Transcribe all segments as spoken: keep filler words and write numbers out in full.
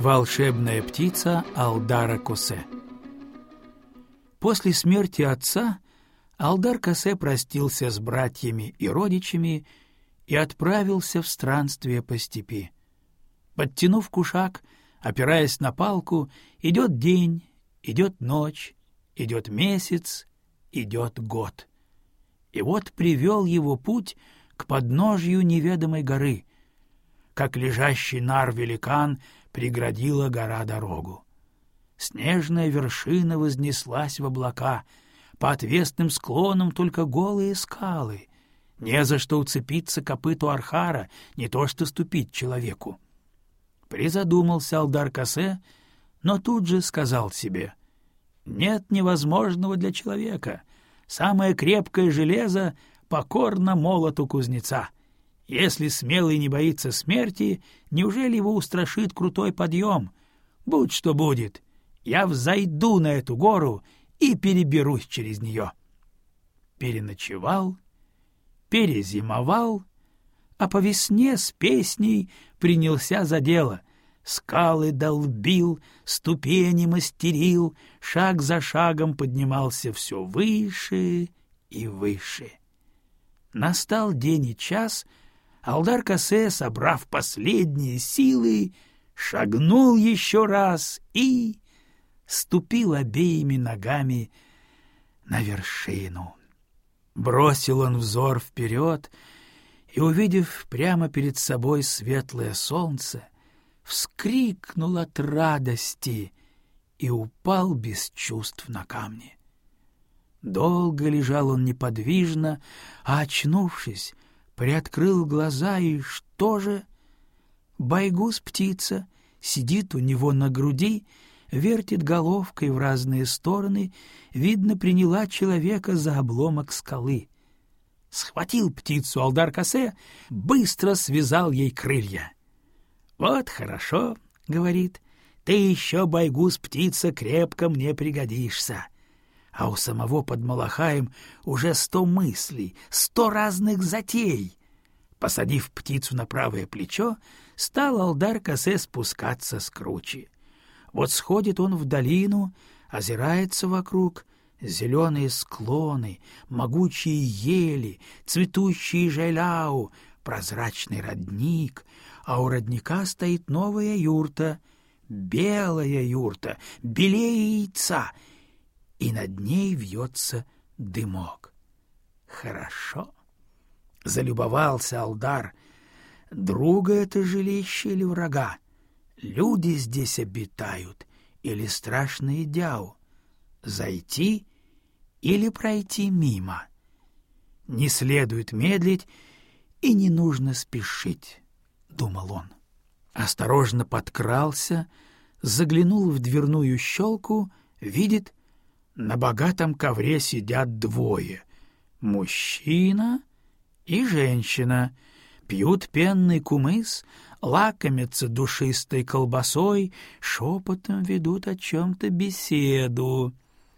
Волшебная птица Алдара Косе. После смерти отца Алдар Косе простился с братьями и родичами и отправился в странствие по степи. Подтянув кушак, опираясь на палку, идет день, идет ночь, идет месяц, идет год. И вот привел его путь к подножью неведомой горы. Как лежащий нар-великан преградила гора дорогу. Снежная вершина вознеслась в облака, по отвесным склонам только голые скалы. Не за что уцепиться копыту архара, не то что ступить человеку. Призадумался Алдар Косе, но тут же сказал себе: «Нет невозможного для человека. Самое крепкое железо покорно молоту кузнеца. Если смелый не боится смерти, неужели его устрашит крутой подъем? Будь что будет, я взойду на эту гору и переберусь через нее». Переночевал, перезимовал, а по весне с песней принялся за дело. Скалы долбил, ступени мастерил, шаг за шагом поднимался все выше и выше. Настал день и час, Алдар Косе, собрав последние силы, шагнул еще раз и ступил обеими ногами на вершину. Бросил он взор вперед и, увидев прямо перед собой светлое солнце, вскрикнул от радости и упал без чувств на камни. Долго лежал он неподвижно, а, очнувшись, приоткрыл глаза, и что же? Байгус-птица сидит у него на груди, вертит головкой в разные стороны, видно, приняла человека за обломок скалы. Схватил птицу Алдар Косе, быстро связал ей крылья. «Вот хорошо, — говорит, — ты еще, Байгус-птица, крепко мне пригодишься». А у самого под Малахаем уже сто мыслей, сто разных затей. Посадив птицу на правое плечо, стал Алдар Косе спускаться с кручи. Вот сходит он в долину, озирается вокруг, зеленые склоны, могучие ели, цветущие жайляу, прозрачный родник, а у родника стоит новая юрта, белая юрта, белее яйца, и над ней вьется дымок. Хорошо. Залюбовался Алдар. Друга это жилище или врага? Люди здесь обитают или страшные дяу? Зайти или пройти мимо? Не следует медлить и не нужно спешить, — думал он. Осторожно подкрался, заглянул в дверную щелку, видит, на богатом ковре сидят двое — мужчина и женщина, пьют пенный кумыс, лакомятся душистой колбасой, шепотом ведут о чем-то беседу.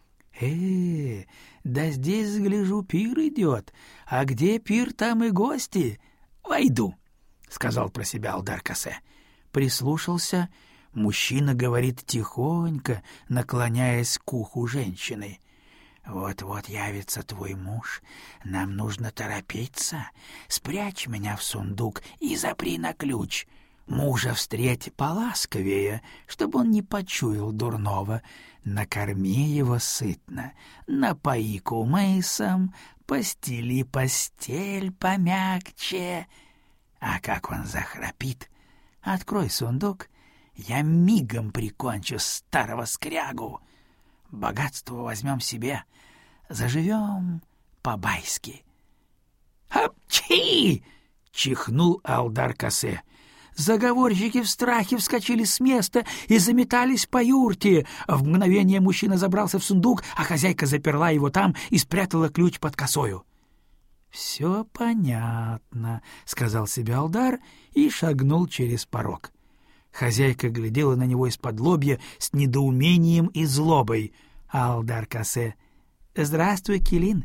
«Э, да здесь, гляжу, пир идет, а где пир, там и гости. Войду», — сказал про себя Алдар Косе. Прислушался. Мужчина говорит тихонько, наклоняясь к уху женщины. «Вот-вот явится твой муж. Нам нужно торопиться. Спрячь меня в сундук и запри на ключ. Мужа встреть поласковее, чтобы он не почуял дурного. Накорми его сытно, напои кумысом, постели постель помягче. А как он захрапит, открой сундук, я мигом прикончу старого скрягу. Богатство возьмем себе, заживем по-байски». «Апчи!» — чихнул Алдар Косе. Заговорщики в страхе вскочили с места и заметались по юрте. В мгновение мужчина забрался в сундук, а хозяйка заперла его там и спрятала ключ под косою. «Все понятно», — сказал себе Алдар и шагнул через порог. Хозяйка глядела на него из-под лобья с недоумением и злобой. Алдар Косе: «Здравствуй, Килин.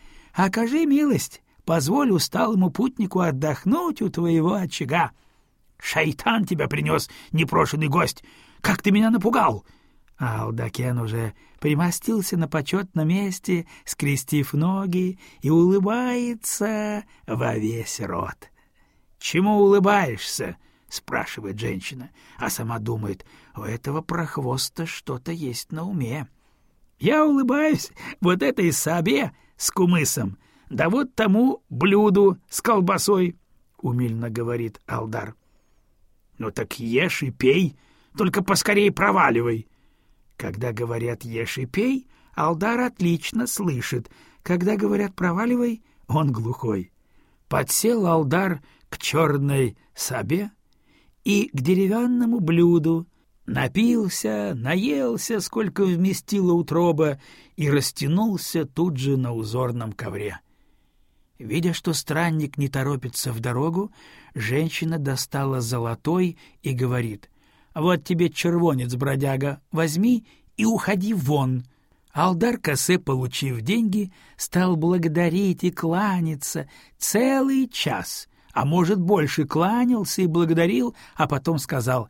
Окажи милость, позволь усталому путнику отдохнуть у твоего очага. Шайтан тебя принес, непрошенный гость! Как ты меня напугал!» Алдакен уже примостился на почетном месте, скрестив ноги, и улыбается во весь рот. «Чему улыбаешься?» — спрашивает женщина, а сама думает, у этого прохвоста что-то есть на уме. «Я улыбаюсь вот этой сабе с кумысом, да вот тому блюду с колбасой», — умильно говорит Алдар. «Ну так ешь и пей, только поскорее проваливай». Когда говорят «ешь и пей», Алдар отлично слышит. Когда говорят «проваливай», он глухой. Подсел Алдар к черной сабе и к деревянному блюду, напился, наелся, сколько вместила утроба, и растянулся тут же на узорном ковре. Видя, что странник не торопится в дорогу, женщина достала золотой и говорит: «Вот тебе червонец, бродяга, возьми и уходи вон». Алдар-Касе, получив деньги, стал благодарить и кланяться целый час, а может, больше кланялся и благодарил, а потом сказал: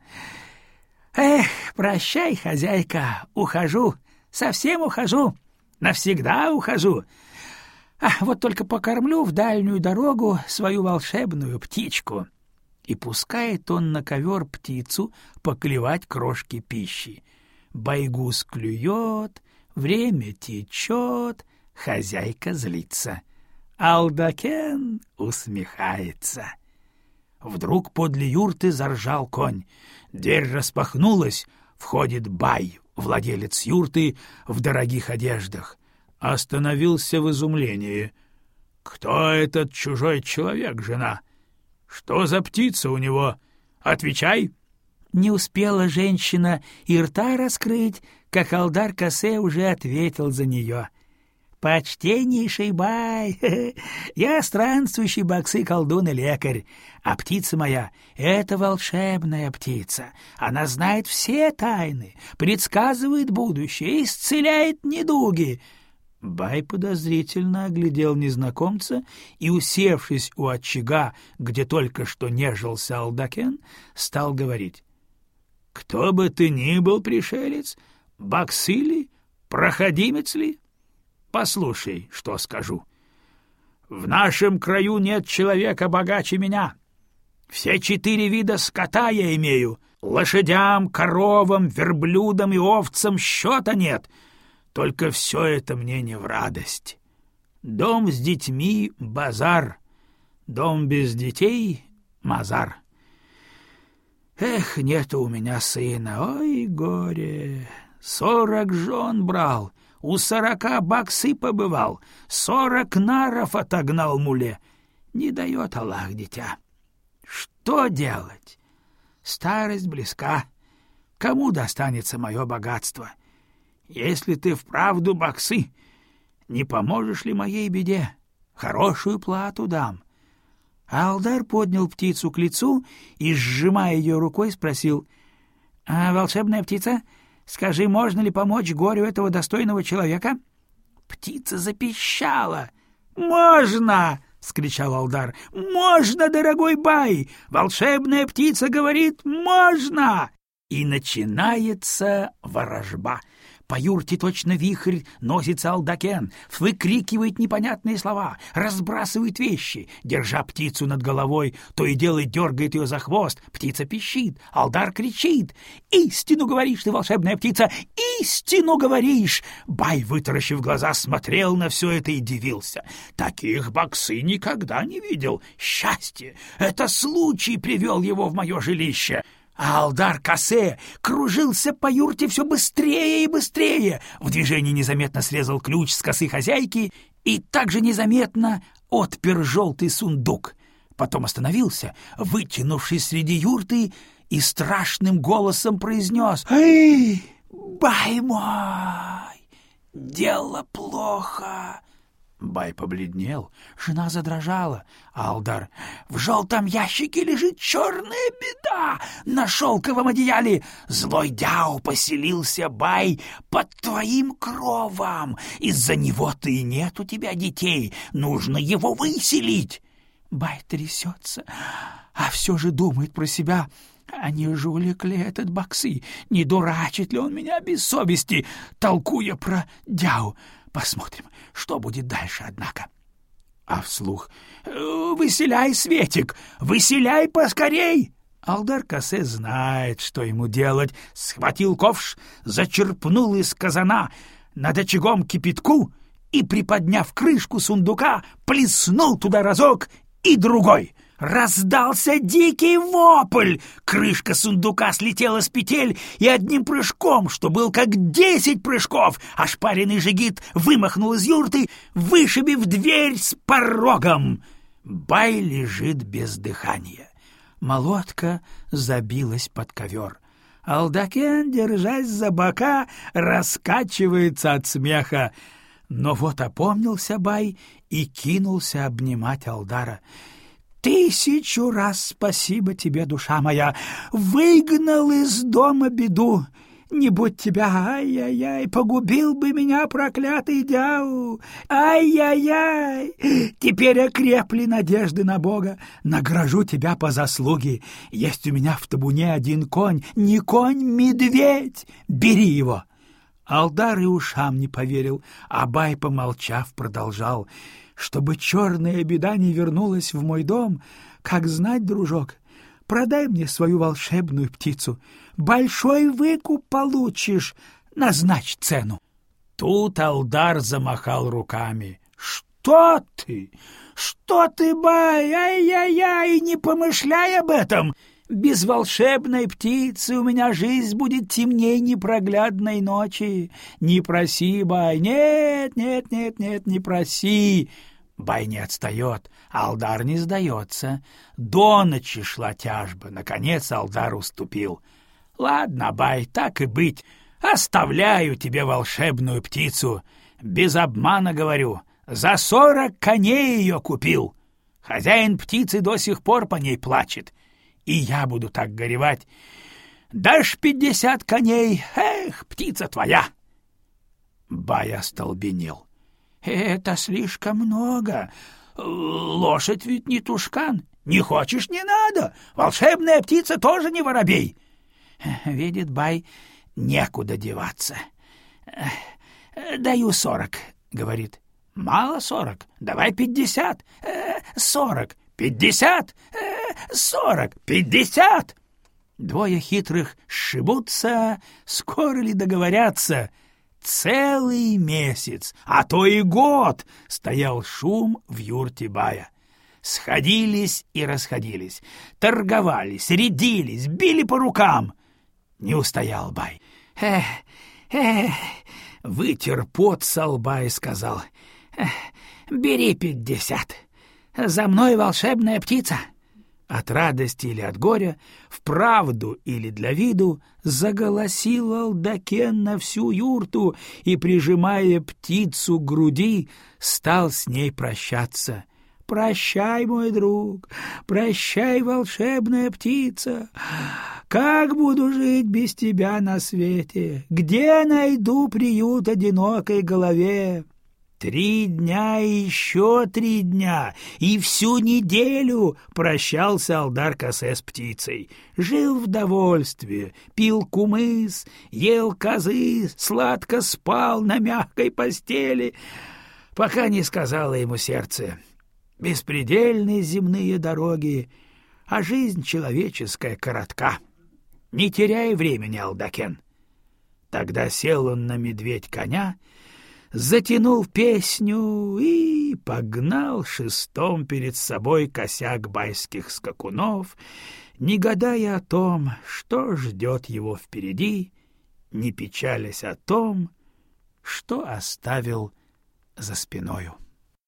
«Эх, прощай, хозяйка, ухожу, совсем ухожу, навсегда ухожу. А вот только покормлю в дальнюю дорогу свою волшебную птичку». И пускает он на ковер птицу поклевать крошки пищи. Байгус клюет, время течет, хозяйка злится. Алдакен усмехается. Вдруг подле юрты заржал конь. Дверь распахнулась, входит Бай, владелец юрты в дорогих одеждах. Остановился в изумлении. «Кто этот чужой человек, жена? Что за птица у него? Отвечай!» Не успела женщина и рта раскрыть, как Алдар-Касе уже ответил за нее. «Почтеннейший Бай, я странствующий баксы-колдун и лекарь, а птица моя — это волшебная птица. Она знает все тайны, предсказывает будущее, исцеляет недуги». Бай подозрительно оглядел незнакомца и, усевшись у очага, где только что нежился Алдакен, стал говорить: «Кто бы ты ни был, пришелец, баксы ли, проходимец ли? Послушай, что скажу. В нашем краю нет человека богаче меня. Все четыре вида скота я имею. Лошадям, коровам, верблюдам и овцам счета нет. Только все это мне не в радость. Дом с детьми — базар, дом без детей — мазар. Эх, нету у меня сына, ой, горе! Сорок жен брал, у сорока баксы побывал, сорок наров отогнал муле. Не дает Аллах дитя. Что делать? Старость близка. Кому достанется мое богатство? Если ты вправду баксы, не поможешь ли моей беде? Хорошую плату дам». Алдар поднял птицу к лицу и, сжимая ее рукой, спросил: «А, волшебная птица, скажи, можно ли помочь горю этого достойного человека?» Птица запищала. «Можно!» — скричал Алдар. «Можно, дорогой Бай! Волшебная птица говорит: можно!» И начинается ворожба. По юрте точно вихрь носится Алдакен, выкрикивает непонятные слова, разбрасывает вещи, держа птицу над головой, то и дело дергает ее за хвост. Птица пищит, Алдар кричит: «Истину говоришь ты, волшебная птица, истину говоришь!» Бай, вытаращив глаза, смотрел на все это и дивился. Таких баксы никогда не видел. Счастье! Это случай привел его в мое жилище. А Алдар-Касе кружился по юрте все быстрее и быстрее. В движении незаметно срезал ключ с косы хозяйки и также незаметно отпер желтый сундук. Потом остановился, вытянувшись среди юрты, и страшным голосом произнес: «Эй, Бай мой, дело плохо». Бай побледнел, жена задрожала, а Алдар: «В желтом ящике лежит черная беда на шелковом одеяле. Злой дяо поселился, Бай, под твоим кровом. Из-за него-то и нет у тебя детей, нужно его выселить». Бай трясется, а все же думает про себя: а не жулик ли этот Баксы? Не дурачит ли он меня без совести, толкуя про Дяу? Посмотрим, что будет дальше, однако. А вслух: «Выселяй, Светик, выселяй поскорей!» Алдар-Кассе знает, что ему делать. Схватил ковш, зачерпнул из казана над очагом кипятку и, приподняв крышку сундука, плеснул туда разок и другой. Раздался дикий вопль. Крышка сундука слетела с петель, и одним прыжком, что был как десять прыжков, ошпаренный жигит вымахнул из юрты, вышибив дверь с порогом. Бай лежит без дыхания. Молотка забилась под ковер. Алдакен, держась за бока, раскачивается от смеха. Но вот опомнился Бай и кинулся обнимать Алдара. «Тысячу раз спасибо тебе, душа моя! Выгнал из дома беду! Не будь тебя, ай-яй-яй, погубил бы меня проклятый Дяу! Ай-яй-яй! Теперь окрепли надежды на Бога, награжу тебя по заслуге. Есть у меня в табуне один конь, не конь, медведь, бери его!» Алдар и ушам не поверил, а Бай, помолчав, продолжал: «Чтобы черная беда не вернулась в мой дом, как знать, дружок, продай мне свою волшебную птицу. Большой выкуп получишь, назначь цену». Тут Алдар замахал руками. «Что ты? Что ты, Бай? Ай-яй-яй, не помышляй об этом! Без волшебной птицы у меня жизнь будет темней непроглядной ночи. Не проси, Бай, нет, нет, нет, нет, не проси». Бай не отстает, Алдар не сдается. До ночи шла тяжба, наконец Алдар уступил. «Ладно, Бай, так и быть, оставляю тебе волшебную птицу. Без обмана говорю, за сорок коней ее купил. Хозяин птицы до сих пор по ней плачет. И я буду так горевать. Дашь пятьдесят коней, эх, птица твоя!» Бай остолбенел. «Это слишком много. Лошадь ведь не тушкан. Не хочешь — не надо. Волшебная птица тоже не воробей». Видит Бай, некуда деваться. «Даю сорок», — говорит. «Мало сорок. Давай пятьдесят. Сорок. Пятьдесят. Сорок. Пятьдесят». Двое хитрых сшибутся, скоро ли договорятся. Целый месяц, а то и год стоял шум в юрте Бая. Сходились и расходились, торговались, рядились, били по рукам. Не устоял Бай. «Эх, эх», вытер пот со лба и сказал: «Бери пятьдесят. За мной волшебная птица». От радости или от горя, вправду или для виду, заголосил Алдакен на всю юрту и, прижимая птицу к груди, стал с ней прощаться. «Прощай, мой друг, прощай, волшебная птица! Как буду жить без тебя на свете? Где найду приют одинокой голове?» Три дня и еще три дня, и всю неделю прощался Алдар-Кассе с птицей. Жил в довольстве, пил кумыс, ел козы, сладко спал на мягкой постели, пока не сказала ему сердце: «Беспредельны земные дороги, а жизнь человеческая коротка. Не теряй времени, Алдакен». Тогда сел он на медведь-коня, затянул песню и погнал шестом перед собой косяк байских скакунов, не гадая о том, что ждет его впереди, не печалясь о том, что оставил за спиною.